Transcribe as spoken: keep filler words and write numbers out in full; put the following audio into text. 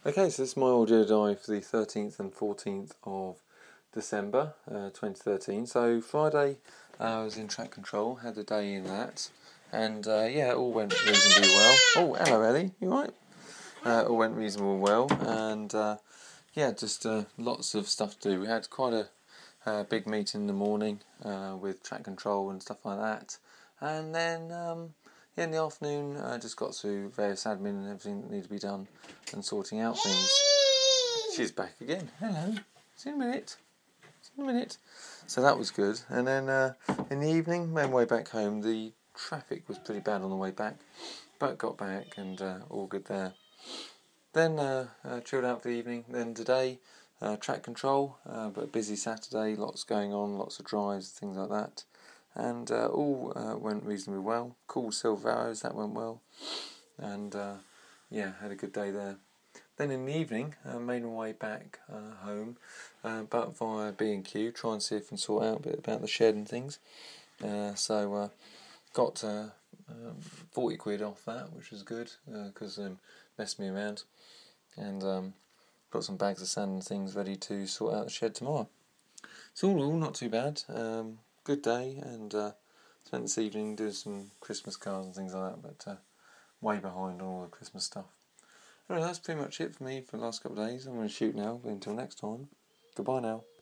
Okay, so this is my audio diary for the thirteenth and fourteenth of December uh, twenty thirteen. So Friday uh, I was in track control, had a day in that, and uh, yeah, it all went reasonably well. Oh, hello Ellie, you right? Uh, it all went reasonably well, and uh, yeah, just uh, lots of stuff to do. We had quite a uh, big meeting in the morning uh, with track control and stuff like that, and then um, yeah, in the afternoon I just got through various admin and everything that needed to be done and sorting out things. She's back again. Hello. See you in a minute. See you in a minute. So that was good. And then uh, in the evening, made my way back home. The traffic was pretty bad on the way back, but got back and uh, all good there. Then uh, uh, chilled out for the evening. Then today, uh, track control, uh, but a busy Saturday. Lots going on, lots of drives, things like that. And uh, all uh, went reasonably well. Cool Silver Arrows, that went well. And uh, yeah, had a good day there. Then in the evening, I uh, made my way back uh, home, uh, but via B and Q, try and see if I can sort out a bit about the shed and things. Uh, so uh, got uh, um, forty quid off that, which was good, because uh, um, messed me around. And um, got some bags of sand and things ready to sort out the shed tomorrow. So all in all, not too bad. Um, good day, and uh, spent this evening doing some Christmas cards and things like that, but uh, way behind on all the Christmas stuff. Anyway, that's pretty much it for me for the last couple of days. I'm going to shoot now, but until next time, goodbye now.